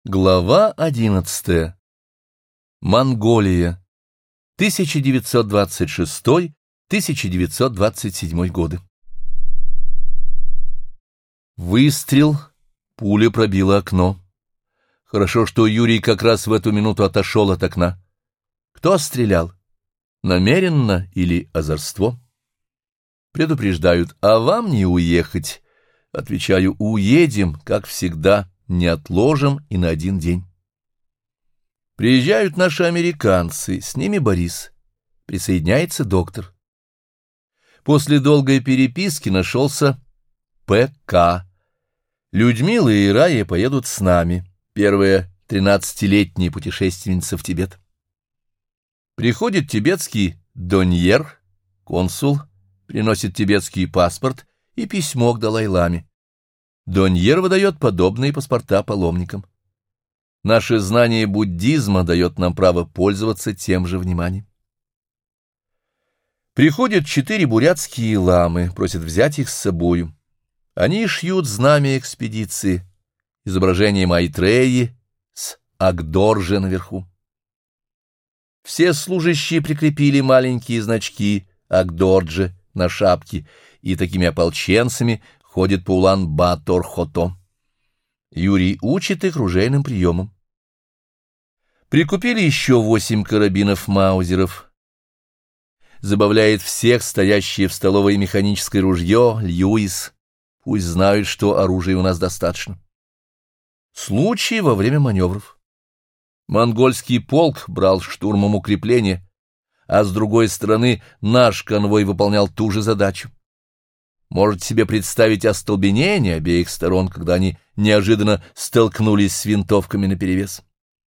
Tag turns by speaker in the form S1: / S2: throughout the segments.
S1: Глава 11. Монголия. 1926-1927 годы. Выстрел, пуля пробила окно. Хорошо, что Юрий как раз в эту минуту отошел от окна. Кто стрелял? Намеренно или озорство? Предупреждают, а вам не уехать. Отвечаю, уедем, как всегда. Не отложим и на один день. Приезжают наши американцы, с ними Борис. Присоединяется доктор. После долгой переписки нашелся П.К. Людмила и Рая поедут с нами. Первая 13-летняя путешественница в Тибет. Приходит тибетский доньер, консул, приносит тибетский паспорт и письмо к Далай-ламе. Доньер выдает подобные паспорта паломникам. Наше знание буддизма дает нам право пользоваться тем же вниманием. Приходят 4 бурятские ламы, просят взять их с собою. Они шьют знамя экспедиции, изображение Майтреи с Агдорже наверху. Все служащие прикрепили маленькие значки Агдорджи на шапки и такими ополченцами ходит по Улан-Батор-Хото. Юрий учит их ружейным приемам. Прикупили еще 8 карабинов маузеров. Забавляет всех стоящее в столовой механическое ружье Льюис. Пусть знают, что оружия у нас достаточно. Случаи во время маневров. Монгольский полк брал штурмом укрепления, а с другой стороны наш конвой выполнял ту же задачу. Можете себе представить остолбенение обеих сторон, когда они неожиданно столкнулись с винтовками наперевес.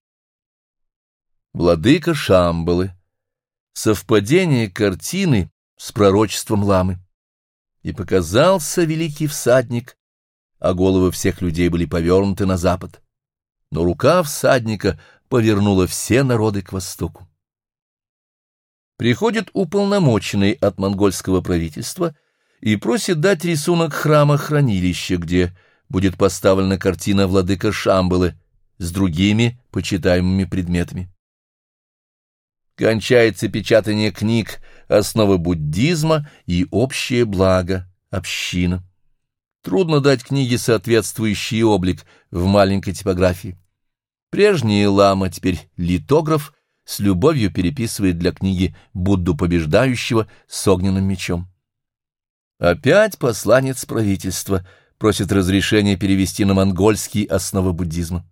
S1: Владыка Шамбалы. Совпадение картины с пророчеством ламы. И показался великий всадник, а головы всех людей были повернуты на запад. Но рука всадника повернула все народы к востоку. Приходит уполномоченный от монгольского правительства и просит дать рисунок храма-хранилища, где будет поставлена картина владыка Шамбалы с другими почитаемыми предметами. Кончается печатание книг «Основы буддизма» и «Общее благо. Община». Трудно дать книге соответствующий облик в маленькой типографии. Прежний лама, теперь литограф, с любовью переписывает для книги Будду побеждающего с огненным мечом. Опять посланец правительства просит разрешения перевести на монгольский основы буддизма.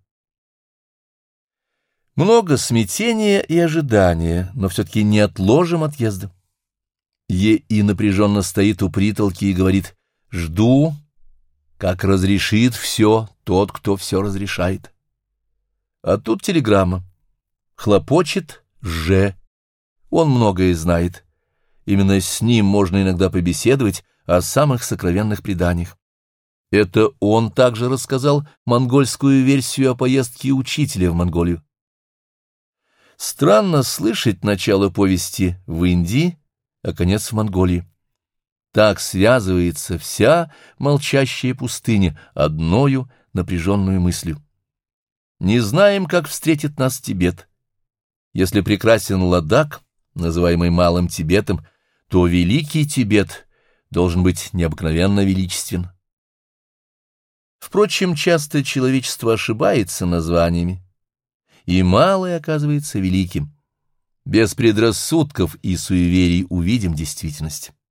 S1: Много смятения и ожидания, но все-таки не отложим отъезда. Е.И. напряженно стоит у притолки и говорит: «Жду, как разрешит все тот, кто все разрешает». А тут телеграмма. Хлопочет Ж. Он многое знает. Именно с ним можно иногда побеседовать о самых сокровенных преданиях. Это он также рассказал монгольскую версию о поездке учителя в Монголию. Странно слышать начало повести в Индии, а конец в Монголии. Так связывается вся молчащая пустыня одною напряженную мыслью. Не знаем, как встретит нас Тибет. Если прекрасен Ладак, называемый Малым Тибетом, то Великий Тибет должен быть необыкновенно величествен. Впрочем, часто человечество ошибается названиями, и малое оказывается великим. Без предрассудков и суеверий увидим действительность.